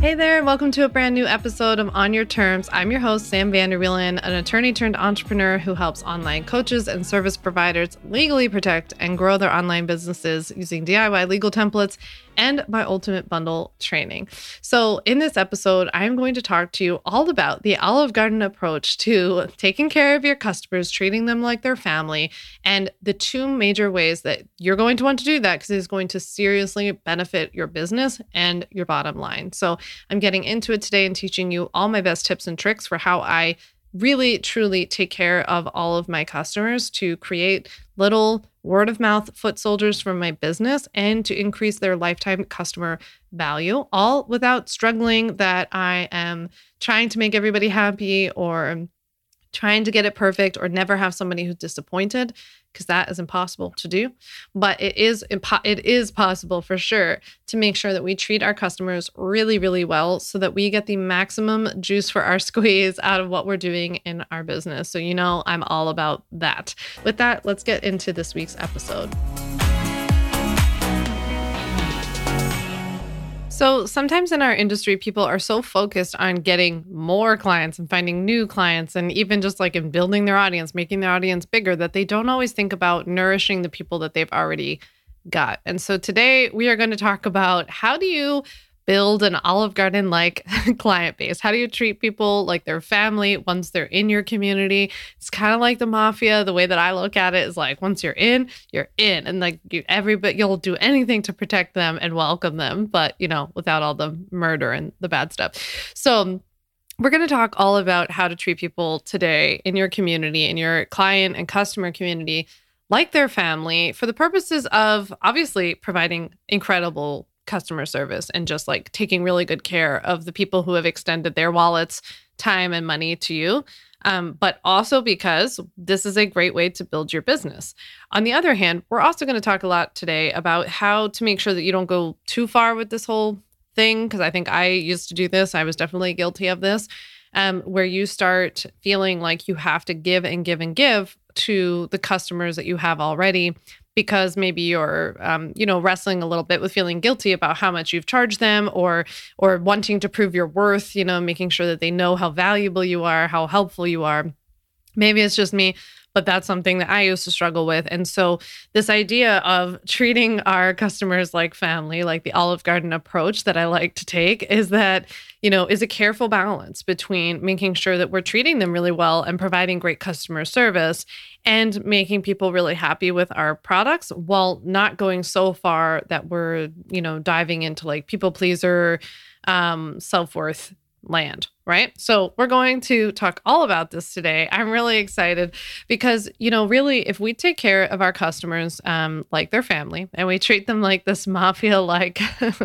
Hey there, welcome to a brand new episode of On Your Terms. I'm your host, Sam Vanderwielen, an attorney turned entrepreneur who helps online coaches and service providers legally protect and grow their online businesses using DIY legal templates and my Ultimate Bundle training. So in this episode, I'm going to talk to you all about the Olive Garden approach to taking care of your customers, treating them like their family, and the two major ways that you're going to want to do that because it's going to seriously benefit your business and your bottom line. So I'm getting into it today and teaching you all my best tips and tricks for how I really, truly take care of all of my customers to create little word of mouth foot soldiers from my business and to increase their lifetime customer value, all without struggling that I am trying to make everybody happy or trying to get it perfect or never have somebody who's disappointed, because that is impossible to do. But it is possible for sure to make sure that we treat our customers really, really well so that we get the maximum juice for our squeeze out of what we're doing in our business. So, I'm all about that. With that, let's get into this week's episode. So sometimes in our industry, people are so focused on getting more clients and finding new clients and even just like in building their audience, making their audience bigger, that they don't always think about nourishing the people that they've already got. And so today we are going to talk about how do you build an Olive Garden-like client base? How do you treat people like their family once they're in your community? It's kind of like the mafia. The way that I look at it is like, once you're in, and like you'll do anything to protect them and welcome them, but without all the murder and the bad stuff. So we're going to talk all about how to treat people today in your community, in your client and customer community, like their family, for the purposes of obviously providing incredible customer service and just like taking really good care of the people who have extended their wallets, time, and money to you. But also because this is a great way to build your business. On the other hand, we're also going to talk a lot today about how to make sure that you don't go too far with this whole thing, because I think I used to do this. I was definitely guilty of this, where you start feeling like you have to give and give and give to the customers that you have already, because maybe you're, wrestling a little bit with feeling guilty about how much you've charged them or wanting to prove your worth, making sure that they know how valuable you are, how helpful you are. Maybe it's just me, but that's something that I used to struggle with. And so this idea of treating our customers like family, like the Olive Garden approach that I like to take, is that, is a careful balance between making sure that we're treating them really well and providing great customer service and making people really happy with our products while not going so far that we're, diving into like people pleaser, self-worth land, right? So we're going to talk all about this today. I'm really excited because, really, if we take care of our customers like their family and we treat them like this mafia-like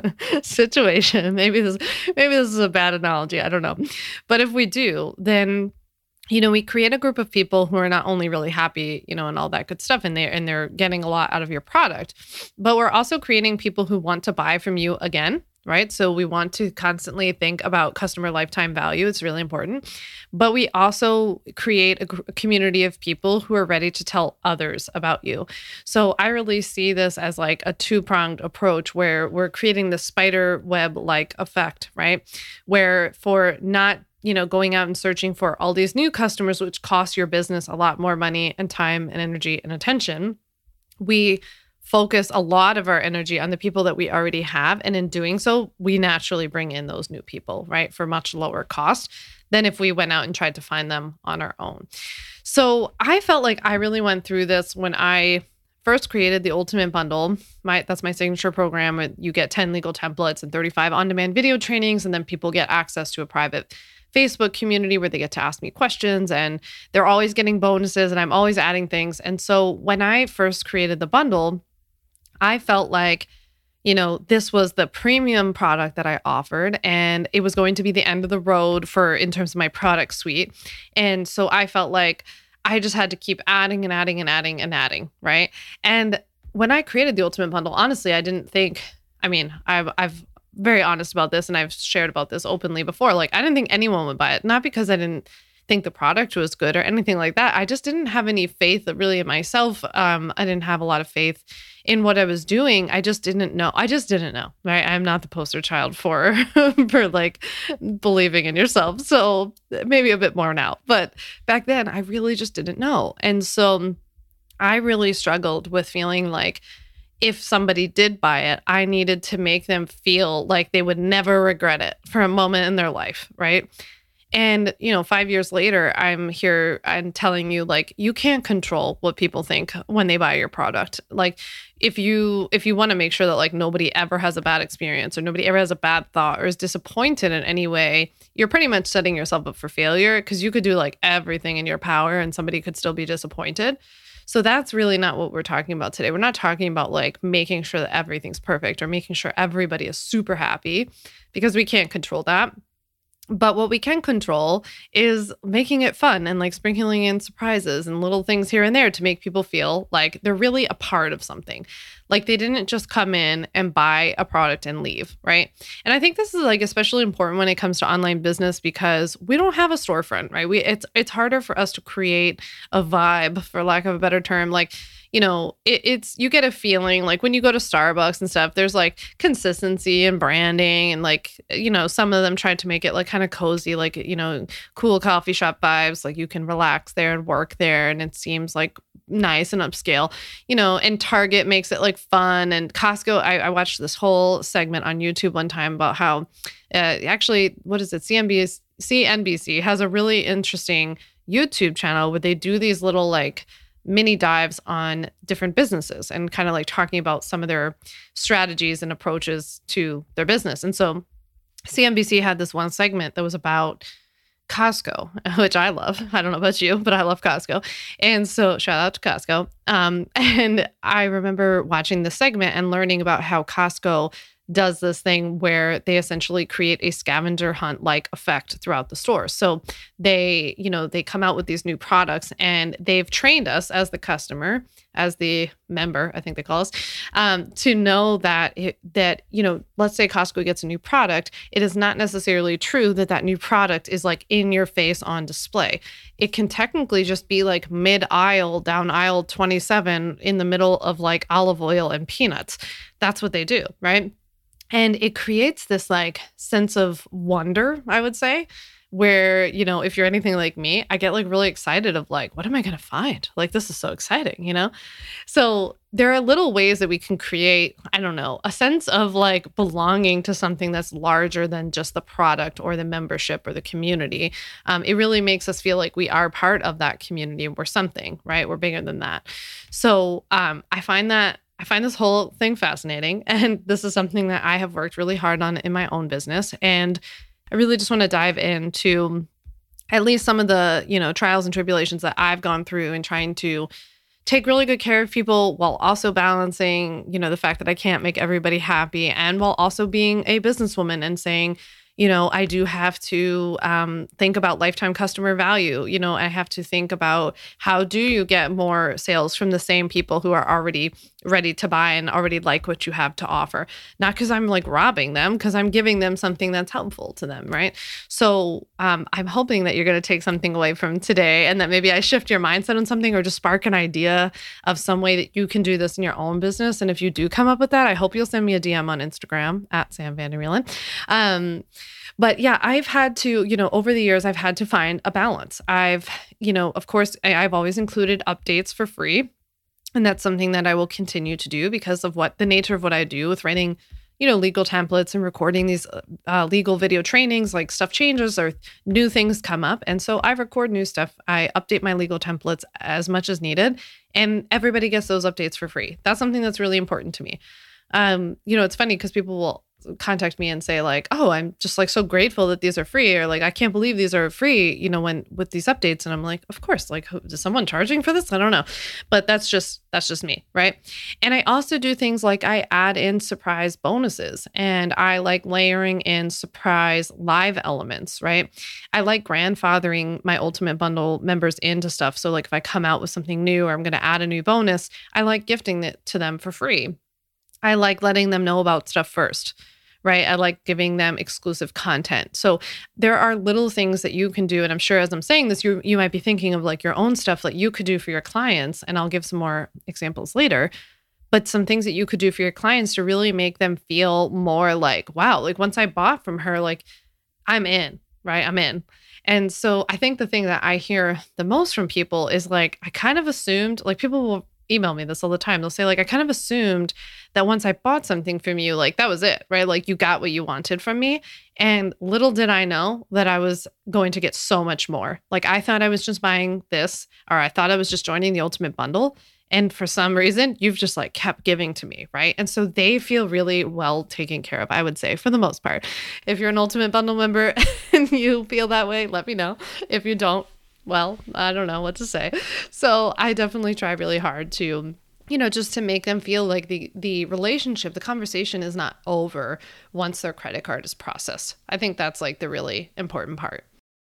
situation, maybe this is a bad analogy, I don't know. But if we do, then we create a group of people who are not only really happy, and all that good stuff, and they're getting a lot out of your product, but we're also creating people who want to buy from you again. Right? So we want to constantly think about customer lifetime value. It's really important. But we also create a community of people who are ready to tell others about you. So I really see this as like a two-pronged approach where we're creating the spider web-like effect, right? Where for not going out and searching for all these new customers, which costs your business a lot more money and time and energy and attention, we focus a lot of our energy on the people that we already have. And in doing so, we naturally bring in those new people, right? For much lower cost than if we went out and tried to find them on our own. So I felt like I really went through this when I first created the Ultimate Bundle. That's my signature program. You get 10 legal templates and 35 on-demand video trainings, and then people get access to a private Facebook community where they get to ask me questions, and they're always getting bonuses, and I'm always adding things. And so when I first created the bundle, I felt like, this was the premium product that I offered, and it was going to be the end of the road in terms of my product suite. And so I felt like I just had to keep adding and adding and adding and adding, right? And when I created the Ultimate Bundle, honestly, I didn't think, I've very honest about this, and I've shared about this openly before. Like, I didn't think anyone would buy it, not because I didn't think the product was good or anything like that. I just didn't have any faith really in myself. I didn't have a lot of faith in what I was doing. I just didn't know. Right? I'm not the poster child for for like believing in yourself. So maybe a bit more now, but back then I really just didn't know. And so I really struggled with feeling like if somebody did buy it, I needed to make them feel like they would never regret it for a moment in their life, right? And, 5 years later, I'm here and telling you, like, you can't control what people think when they buy your product. Like, if you want to make sure that like nobody ever has a bad experience or nobody ever has a bad thought or is disappointed in any way, you're pretty much setting yourself up for failure, because you could do like everything in your power and somebody could still be disappointed. So that's really not what we're talking about today. We're not talking about like making sure that everything's perfect or making sure everybody is super happy, because we can't control that. But what we can control is making it fun and like sprinkling in surprises and little things here and there to make people feel like they're really a part of something. Like they didn't just come in and buy a product and leave, right? And I think this is like especially important when it comes to online business, because we don't have a storefront, right? It's harder for us to create a vibe, for lack of a better term. Like, it's you get a feeling like when you go to Starbucks and stuff, there's like consistency and branding and like, some of them tried to make it like kind of cozy, like, cool coffee shop vibes. Like you can relax there and work there and it seems like nice and upscale, and Target makes it like fun. And Costco, I watched this whole segment on YouTube one time about how actually, what is it? CNBC has a really interesting YouTube channel where they do these little like mini dives on different businesses and kind of like talking about some of their strategies and approaches to their business. And so CNBC had this one segment that was about Costco, which I love. I don't know about you, but I love Costco. And so shout out to Costco. And I remember watching this segment and learning about how Costco does this thing where they essentially create a scavenger hunt like effect throughout the store. So they come out with these new products and they've trained us as the customer, as the member, I think they call us, to know that let's say Costco gets a new product. It is not necessarily true that new product is like in your face on display. It can technically just be like mid aisle down aisle 27 in the middle of like olive oil and peanuts. That's what they do, right? And it creates this like sense of wonder, I would say, where, if you're anything like me, I get like really excited of like, what am I going to find? Like, this is so exciting, So there are little ways that we can create, I don't know, a sense of like belonging to something that's larger than just the product or the membership or the community. It really makes us feel like we are part of that community. We're something, right? We're bigger than that. So I find this whole thing fascinating. And this is something that I have worked really hard on in my own business. And I really just want to dive into at least some of the, trials and tribulations that I've gone through in trying to take really good care of people while also balancing, the fact that I can't make everybody happy, and while also being a businesswoman and saying, I do have to think about lifetime customer value. I have to think about how do you get more sales from the same people who are already ready to buy and already like what you have to offer. Not because I'm like robbing them, because I'm giving them something that's helpful to them, right? So I'm hoping that you're going to take something away from today, and that maybe I shift your mindset on something or just spark an idea of some way that you can do this in your own business. And if you do come up with that, I hope you'll send me a DM on Instagram at Sam Vandermeulen. But yeah, I've had to, over the years, I've had to find a balance. Of course, I've always included updates for free. And that's something that I will continue to do because of the nature of what I do with writing, legal templates and recording these legal video trainings. Like stuff changes or new things come up. And so I record new stuff. I update my legal templates as much as needed. And everybody gets those updates for free. That's something that's really important to me. It's funny because people will contact me and say like, oh, I'm just like so grateful that these are free, or like, I can't believe these are free, when with these updates. And I'm like, of course, like, is someone charging for this? I don't know. But that's just me. Right. And I also do things like I add in surprise bonuses, and I like layering in surprise live elements. Right. I like grandfathering my Ultimate Bundle members into stuff. So like if I come out with something new or I'm going to add a new bonus, I like gifting it to them for free. I like letting them know about stuff first, right? I like giving them exclusive content. So there are little things that you can do. And I'm sure as I'm saying this, you might be thinking of like your own stuff that you could do for your clients. And I'll give some more examples later. But some things that you could do for your clients to really make them feel more like, wow, like once I bought from her, like I'm in, right? I'm in. And so I think the thing that I hear the most from people is like, I kind of assumed, like people will email me this all the time. They'll say, like, I kind of assumed that once I bought something from you, like that was it, right? Like you got what you wanted from me. And little did I know that I was going to get so much more. Like I thought I was just buying this, or I thought I was just joining the ultimate bundle. And for some reason, you've just like kept giving to me, right? And so they feel really well taken care of, I would say, for the most part. If you're an Ultimate Bundle member and you feel that way, let me know. If you don't, well, I don't know what to say. So I definitely try really hard to, just to make them feel like the relationship, the conversation is not over once their credit card is processed. I think that's like the really important part.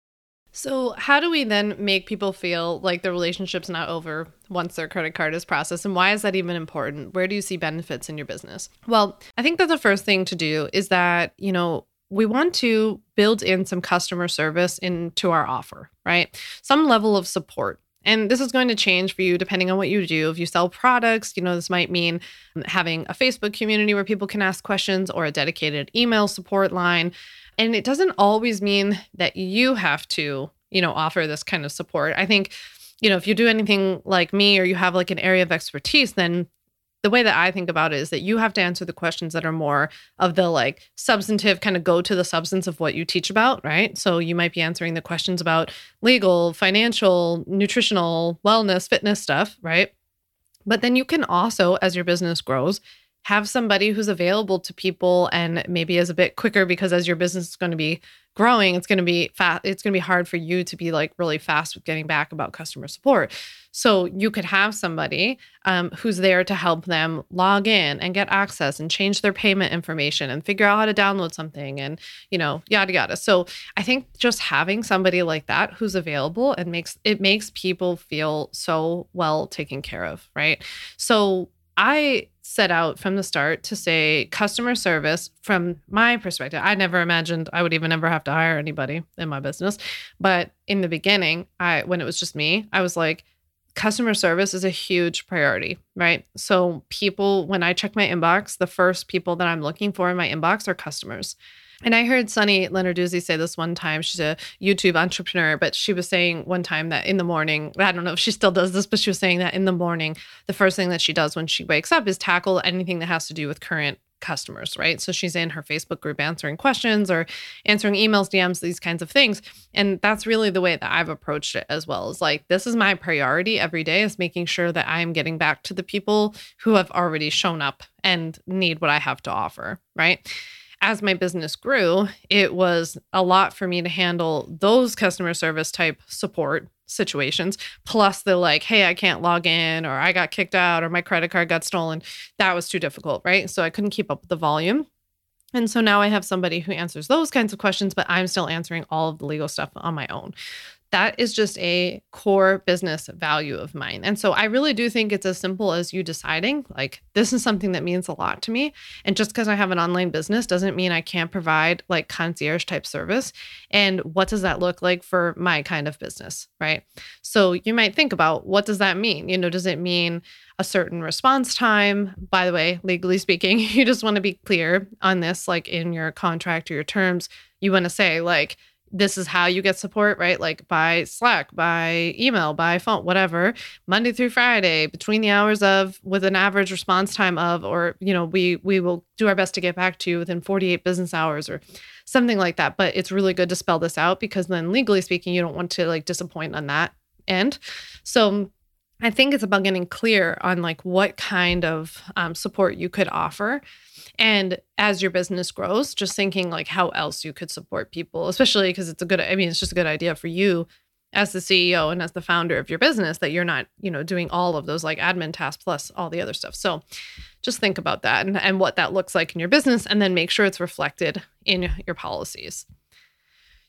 So how do we then make people feel like the relationship's not over once their credit card is processed? And why is that even important? Where do you see benefits in your business? Well, I think that the first thing to do is that, we want to build in some customer service into our offer, right? Some level of support. And this is going to change for you depending on what you do. If you sell products, this might mean having a Facebook community where people can ask questions or a dedicated email support line. And it doesn't always mean that you have to, offer this kind of support. I think, if you do anything like me or you have like an area of expertise, then the way that I think about it is that you have to answer the questions that are more of the like substantive, kind of go to the substance of what you teach about, right? So you might be answering the questions about legal, financial, nutritional, wellness, fitness stuff, right? But then you can also, as your business grows, have somebody who's available to people and maybe is a bit quicker, because as your business is going to be growing, it's going to be fast. It's going to be hard for you to be like really fast with getting back about customer support. So you could have somebody who's there to help them log in and get access and change their payment information and figure out how to download something and, yada, yada. So I think just having somebody like that who's available and makes people feel so well taken care of, right? So I set out from the start to say customer service from my perspective. I never imagined I would even ever have to hire anybody in my business. But in the beginning, when it was just me, I was like, customer service is a huge priority, right? So people, when I check my inbox, the first people that I'm looking for in my inbox are customers. And I heard Sunny Lenarduzzi say this one time. She's a YouTube entrepreneur, but she was saying one time that in the morning, I don't know if she still does this, but she was saying that in the morning, the first thing that she does when she wakes up is tackle anything that has to do with current customers, right? So she's in her Facebook group answering questions or answering emails, DMs, these kinds of things. And that's really the way that I've approached it as well. Is like, this is my priority every day, is making sure that I'm getting back to the people who have already shown up and need what I have to offer, right? As my business grew, it was a lot for me to handle those customer service type support situations, plus the like, hey, I can't log in, or I got kicked out, or my credit card got stolen. That was too difficult, right? So I couldn't keep up with the volume. And so now I have somebody who answers those kinds of questions, but I'm still answering all of the legal stuff on my own. That is just a core business value of mine. And so I really do think it's as simple as you deciding, like, this is something that means a lot to me. And just because I have an online business doesn't mean I can't provide like concierge type service. And what does that look like for my kind of business, right? So you might think about, what does that mean? Does it mean a certain response time? By the way, legally speaking, you just want to be clear on this, like in your contract or your terms, you want to say like, this is how you get support, right? Like by Slack, by email, by phone, whatever, Monday through Friday, between the hours of, with an average response time of, or, we will do our best to get back to you within 48 business hours or something like that. But it's really good to spell this out, because then legally speaking, you don't want to like disappoint on that end. So I think it's about getting clear on like what kind of support you could offer. And as your business grows, just thinking like how else you could support people, especially because it's just a good idea for you as the CEO and as the founder of your business, that you're not, doing all of those like admin tasks plus all the other stuff. So just think about that and what that looks like in your business, and then make sure it's reflected in your policies.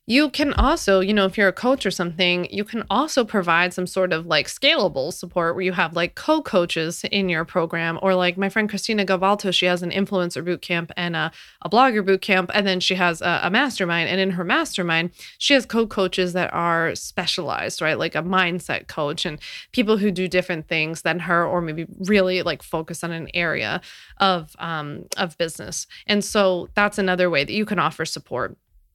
You can also, if you're a coach or something, you can also provide some sort of like scalable support where you have like co-coaches in your program, or like my friend Christina Gavalto, she has an influencer boot camp and a blogger boot camp, and then she has a mastermind. And in her mastermind, she has co-coaches that are specialized, right? Like a mindset coach and people who do different things than her, or maybe really like focus on an area of business. And so that's another way that you can offer support.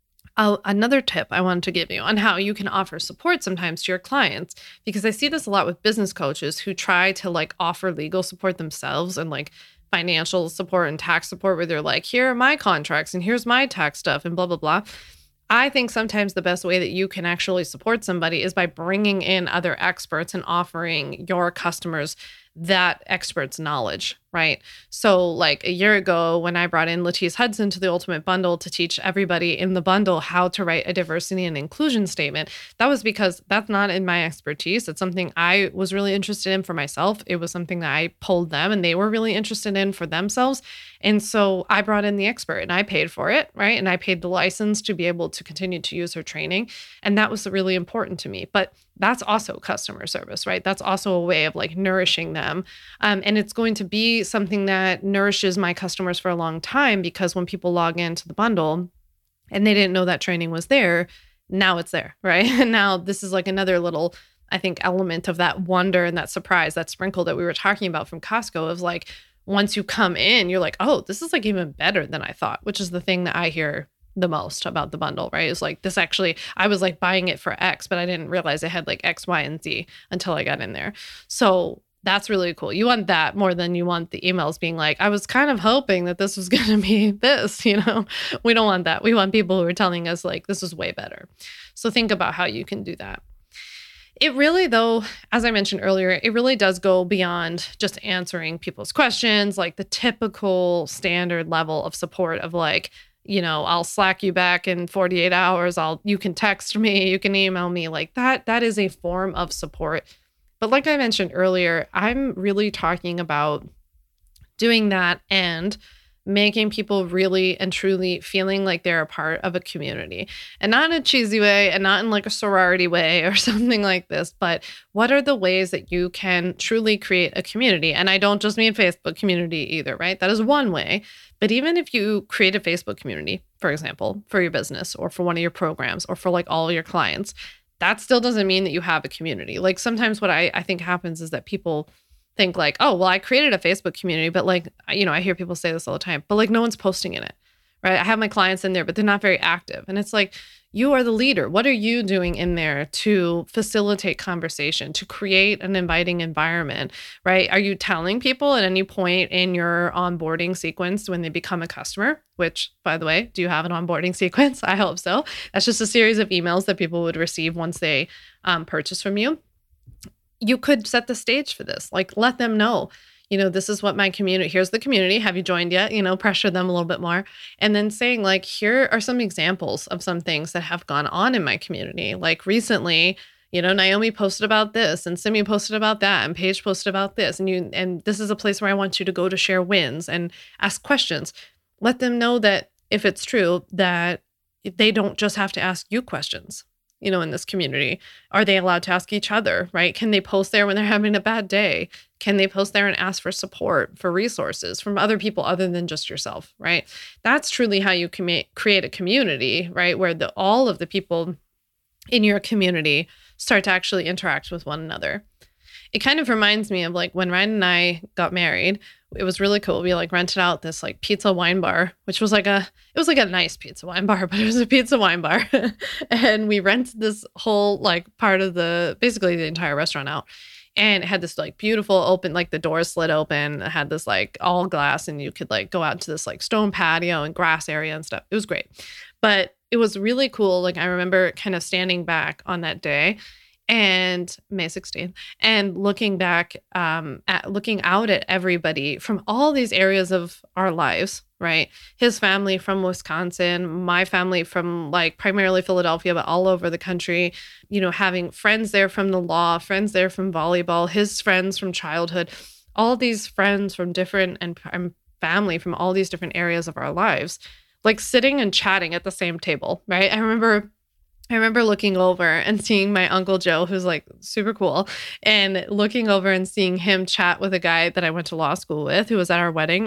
Another tip I wanted to give you on how you can offer support sometimes to your clients, because I see this a lot with business coaches who try to like offer legal support themselves and like financial support and tax support, where they're like, here are my contracts and here's my tax stuff and blah, blah, blah. I think sometimes the best way that you can actually support somebody is by bringing in other experts and offering your customers that expert's knowledge, right? So like a year ago when I brought in Latisse Hudson to the Ultimate Bundle to teach everybody in the bundle how to write a diversity and inclusion statement, that was because that's not in my expertise. It's something I was really interested in for myself. It was something that I pulled them and they were really interested in for themselves. And so I brought in the expert and I paid for it, right? And I paid the license to be able to continue to use her training. And that was really important to me. But that's also customer service, right? That's also a way of like nourishing them. And it's going to be something that nourishes my customers for a long time, because when people log into the bundle and they didn't know that training was there, now it's there, right? And now this is like another little, I think, element of that wonder and that surprise, that sprinkle that we were talking about from Costco, of like, once you come in, you're like, oh, this is like even better than I thought, which is the thing that I hear the most about the bundle, right? It's like, this actually, I was like buying it for X, but I didn't realize it had like X, Y, and Z until I got in there. So that's really cool. You want that more than you want the emails being like, I was kind of hoping that this was going to be this, We don't want that. We want people who are telling us like, this is way better. So think about how you can do that. It really, though, as I mentioned earlier, it really does go beyond just answering people's questions, like the typical standard level of support of like, I'll Slack you back in 48 hours. You can text me, you can email me, like that. That is a form of support. But like I mentioned earlier, I'm really talking about doing that and making people really and truly feeling like they're a part of a community, and not in a cheesy way and not in like a sorority way or something like this, but what are the ways that you can truly create a community? And I don't just mean Facebook community either, right? That is one way. But even if you create a Facebook community, for example, for your business or for one of your programs or for like all your clients, that still doesn't mean that you have a community. Like sometimes what I think happens is that people think like, oh, well, I created a Facebook community, but like, I hear people say this all the time, but like no one's posting in it, right? I have my clients in there, but they're not very active. And it's like, you are the leader. What are you doing in there to facilitate conversation, to create an inviting environment, right? Are you telling people at any point in your onboarding sequence when they become a customer, which, by the way, do you have an onboarding sequence? I hope so. That's just a series of emails that people would receive once they purchase from you. You could set the stage for this, like let them know, this is what my community, here's the community. Have you joined yet? Pressure them a little bit more. And then saying like, here are some examples of some things that have gone on in my community. Like recently, Naomi posted about this and Simi posted about that and Paige posted about this. And this is a place where I want you to go to share wins and ask questions. Let them know that if it's true, that they don't just have to ask you questions. In this community, are they allowed to ask each other, right? Can they post there when they're having a bad day? Can they post there and ask for support, for resources from other people other than just yourself, right? That's truly how you can create a community, right? Where all of the people in your community start to actually interact with one another. It kind of reminds me of like when Ryan and I got married. It was really cool. We like rented out this like pizza wine bar, which was like it was like a nice pizza wine bar, but it was a pizza wine bar. And we rented this whole like part of basically the entire restaurant out. And it had this like beautiful open, like the doors slid open. It had this like all glass and you could like go out to this like stone patio and grass area and stuff. It was great. But it was really cool. Like I remember kind of standing back on that day and May 16th and looking out at everybody from all these areas of our lives, right? His family from Wisconsin, my family from like primarily Philadelphia, but all over the country, having friends there from the law, friends there from volleyball, his friends from childhood, all these friends from different and family from all these different areas of our lives, like sitting and chatting at the same table, right? I remember I remember looking over and seeing my Uncle Joe, who's like super cool, and looking over and seeing him chat with a guy that I went to law school with who was at our wedding,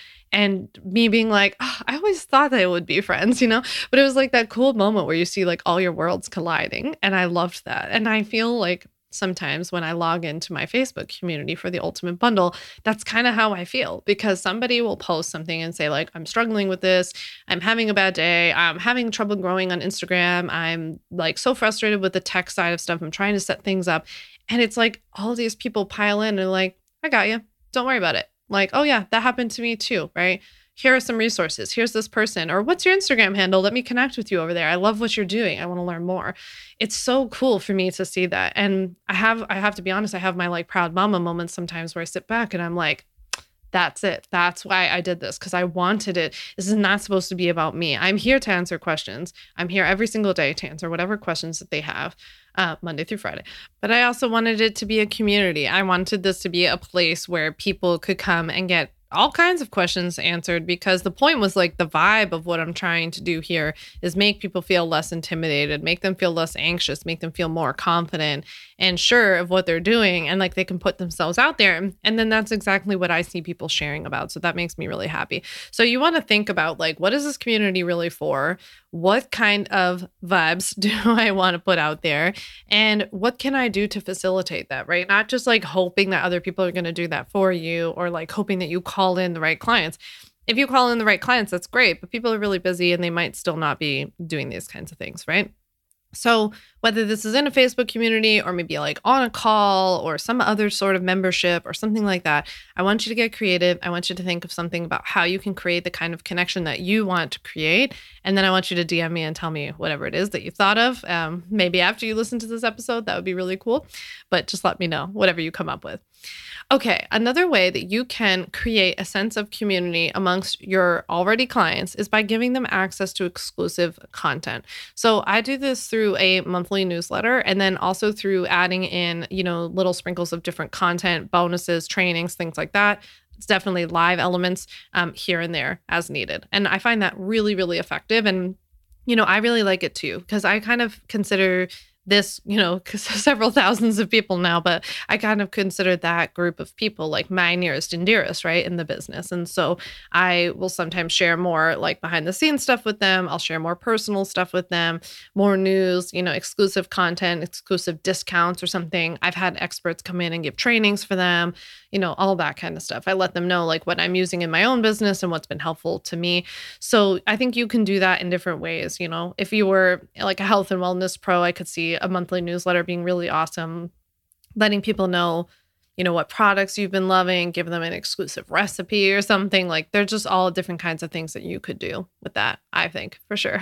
and me being like, "Oh, I always thought they would be friends, you know?" But it was like that cool moment where you see like all your worlds colliding. And I loved that. And I feel like sometimes when I log into my Facebook community for the Ultimate Bundle, that's kind of how I feel because somebody will post something and say, like, I'm struggling with this. I'm having a bad day. I'm having trouble growing on Instagram. I'm like so frustrated with the tech side of stuff. I'm trying to set things up. And it's like all these people pile in and like, I got you. Don't worry about it. Like, oh yeah, that happened to me too, right? Here are some resources. Here's this person. Or what's your Instagram handle? Let me connect with you over there. I love what you're doing. I want to learn more. It's so cool for me to see that. And I have to be honest, I have my like proud mama moments sometimes where I sit back and I'm like, that's it. That's why I did this because I wanted it. This is not supposed to be about me. I'm here to answer questions. I'm here every single day to answer whatever questions that they have, Monday through Friday. But I also wanted it to be a community. I wanted this to be a place where people could come and get all kinds of questions answered because the point was like the vibe of what I'm trying to do here is make people feel less intimidated, make them feel less anxious, make them feel more confident and sure of what they're doing and like they can put themselves out there. And then that's exactly what I see people sharing about. So that makes me really happy. So you want to think about like, what is this community really for? What kind of vibes do I want to put out there? And what can I do to facilitate that, right? Not just like hoping that other people are going to do that for you or like hoping that you call in the right clients. If you call in the right clients, that's great, but people are really busy and they might still not be doing these kinds of things, right? So, whether this is in a Facebook community or maybe like on a call or some other sort of membership or something like that, I want you to get creative. I want you to think of something about how you can create the kind of connection that you want to create. And then I want you to DM me and tell me whatever it is that you thought of. Maybe after you listen to this episode, that would be really cool. But just let me know, whatever you come up with. Okay, another way that you can create a sense of community amongst your already clients is by giving them access to exclusive content. So I do this through a monthly newsletter and then also through adding in, little sprinkles of different content, bonuses, trainings, things like that. It's definitely live elements here and there as needed. And I find that really, really effective. And I really like it too, because I kind of consider this, 'cause several thousands of people now, but I kind of consider that group of people like my nearest and dearest, right, in the business. And so I will sometimes share more like behind the scenes stuff with them. I'll share more personal stuff with them, more news, exclusive content, exclusive discounts or something. I've had experts come in and give trainings for them, all that kind of stuff. I let them know like what I'm using in my own business and what's been helpful to me. So I think you can do that in different ways. If you were like a health and wellness pro, I could see a monthly newsletter being really awesome, letting people know, what products you've been loving, give them an exclusive recipe or something. Like they're just all different kinds of things that you could do with that, I think, for sure.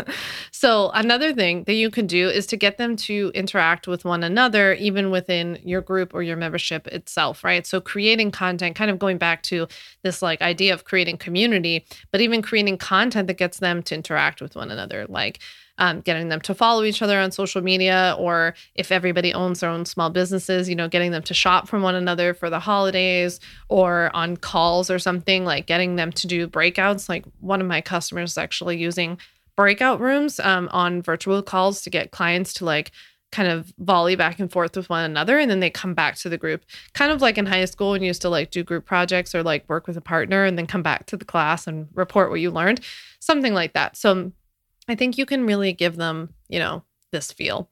So another thing that you could do is to get them to interact with one another, even within your group or your membership itself, right? So creating content, kind of going back to this like idea of creating community, but even creating content that gets them to interact with one another, like getting them to follow each other on social media, or if everybody owns their own small businesses, getting them to shop from one another for the holidays or on calls or something, like getting them to do breakouts. Like one of my customers is actually using breakout rooms on virtual calls to get clients to like kind of volley back and forth with one another. And then they come back to the group, kind of like in high school when you used to like do group projects or like work with a partner and then come back to the class and report what you learned, something like that. So I think you can really give them, this feel.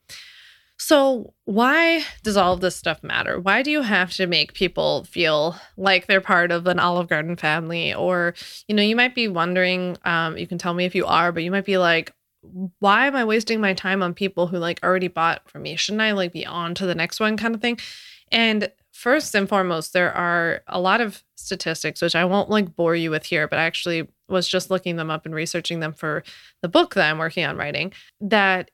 So why does all of this stuff matter? Why do you have to make people feel like they're part of an Olive Garden family? Or, you might be wondering, you can tell me if you are, but you might be like, why am I wasting my time on people who like already bought from me? Shouldn't I like be on to the next one kind of thing? And first and foremost, there are a lot of statistics, which I won't like bore you with here, but I actually was just looking them up and researching them for the book that I'm working on writing, that,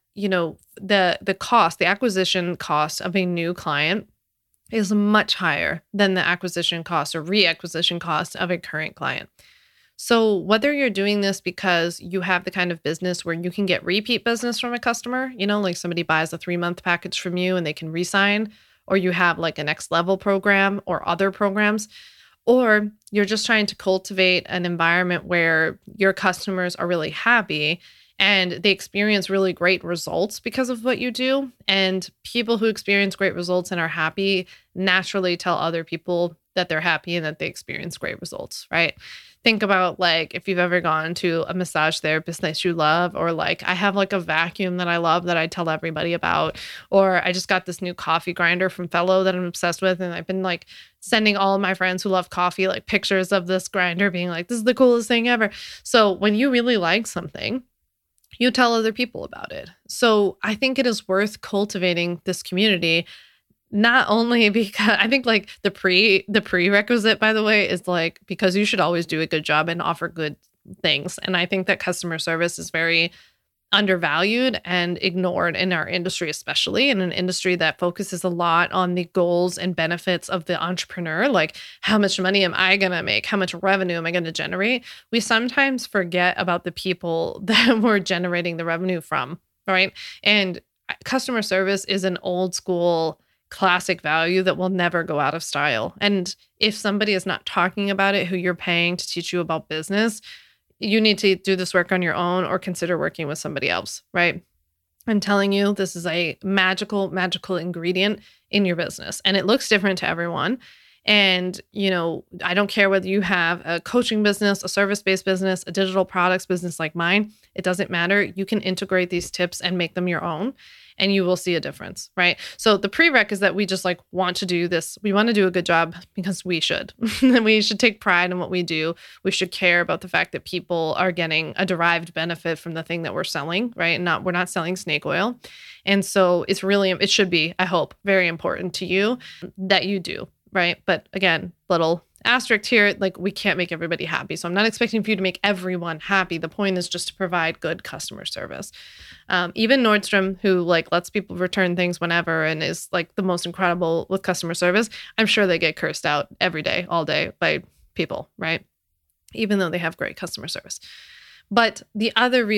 the cost, the acquisition cost of a new client is much higher than the acquisition cost or reacquisition cost of a current client. So whether you're doing this because you have the kind of business where you can get repeat business from a customer, like somebody buys a 3-month package from you and they can re-sign, or you have like a next level program or other programs, or you're just trying to cultivate an environment where your customers are really happy and they experience really great results because of what you do. And people who experience great results and are happy naturally tell other people that they're happy and that they experience great results, right? Think about like if you've ever gone to a massage therapist that you love, or like I have like a vacuum that I love that I tell everybody about, or I just got this new coffee grinder from Fellow that I'm obsessed with. And I've been like sending all of my friends who love coffee like pictures of this grinder being like, this is the coolest thing ever. So when you really like something, you tell other people about it. So I think it is worth cultivating this community. Not only because I think like the prerequisite, by the way, is like because you should always do a good job and offer good things. And I think that customer service is very undervalued and ignored in our industry, especially in an industry that focuses a lot on the goals and benefits of the entrepreneur. Like, how much money am I going to make? How much revenue am I going to generate? We sometimes forget about the people that we're generating the revenue from, right? And customer service is an old school classic value that will never go out of style. And if somebody is not talking about it, who you're paying to teach you about business, you need to do this work on your own or consider working with somebody else, right? I'm telling you, this is a magical, magical ingredient in your business, and it looks different to everyone. And, you know, I don't care whether you have a coaching business, a service-based business, a digital products business like mine. It doesn't matter. You can integrate these tips and make them your own, and you will see a difference, right? So the prereq is that we just like want to do this. We want to do a good job because we should. And we should take pride in what we do. We should care about the fact that people are getting a derived benefit from the thing that we're selling, right? And we're not selling snake oil. And so it should be, I hope, very important to you that you do, right? But again, little asterisk here, like we can't make everybody happy. So I'm not expecting for you to make everyone happy. The point is just to provide good customer service. Even Nordstrom, who like lets people return things whenever and is like the most incredible with customer service, I'm sure they get cursed out every day, all day by people, right? Even though they have great customer service. But the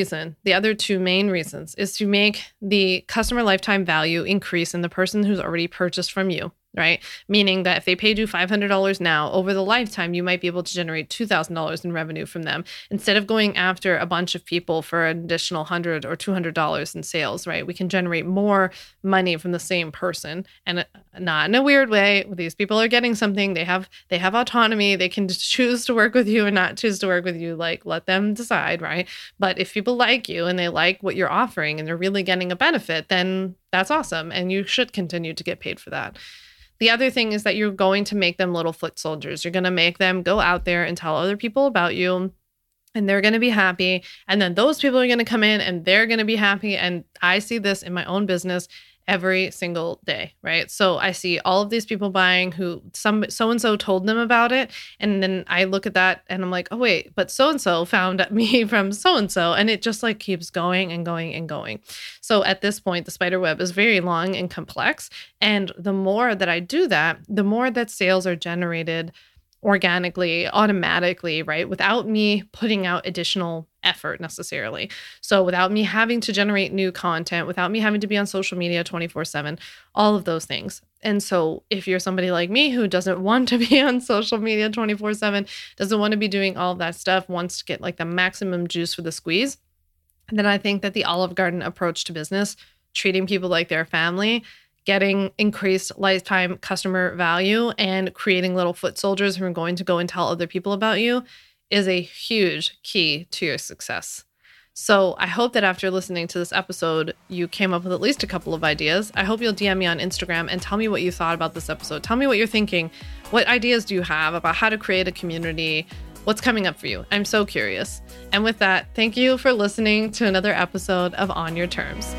other two main reasons is to make the customer lifetime value increase in the person who's already purchased from you, right? Meaning that if they paid you $500 now, over the lifetime, you might be able to generate $2,000 in revenue from them instead of going after a bunch of people for an additional $100 or $200 in sales, right? We can generate more money from the same person, and not in a weird way. These people are getting something. They have autonomy. They can choose to work with you and not choose to work with you. Like, let them decide, right? But if people like you and they like what you're offering and they're really getting a benefit, then that's awesome. And you should continue to get paid for that. The other thing is that you're going to make them little foot soldiers. You're going to make them go out there and tell other people about you, and they're going to be happy. And then those people are going to come in and they're going to be happy. And I see this in my own business every single day, right? So I see all of these people buying who so-and-so told them about it. And then I look at that and I'm like, oh wait, but so-and-so found me from so-and-so. And it just like keeps going and going and going. So at this point, the spider web is very long and complex. And the more that I do that, the more that sales are generated organically, automatically, right? Without me putting out additional effort necessarily. So without me having to generate new content, without me having to be on social media 24/7, all of those things. And so if you're somebody like me who doesn't want to be on social media 24/7, doesn't want to be doing all of that stuff, wants to get like the maximum juice for the squeeze, then I think that the Olive Garden approach to business, treating people like their family, getting increased lifetime customer value, and creating little foot soldiers who are going to go and tell other people about you is a huge key to your success. So I hope that after listening to this episode, you came up with at least a couple of ideas. I hope you'll DM me on Instagram and tell me what you thought about this episode. Tell me what you're thinking. What ideas do you have about how to create a community? What's coming up for you? I'm so curious. And with that, thank you for listening to another episode of On Your Terms.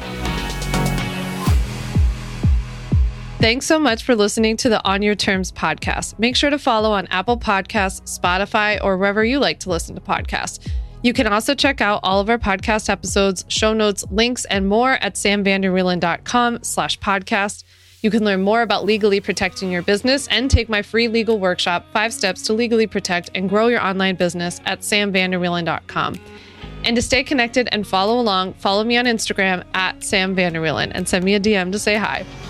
Thanks so much for listening to the On Your Terms podcast. Make sure to follow on Apple Podcasts, Spotify, or wherever you like to listen to podcasts. You can also check out all of our podcast episodes, show notes, links, and more at samvanderwielen.com/podcast. You can learn more about legally protecting your business and take my free legal workshop, 5 Steps to Legally Protect and Grow Your Online Business at samvanderwielen.com. And to stay connected and follow along, follow me on Instagram at samvanderwielen and send me a DM to say hi.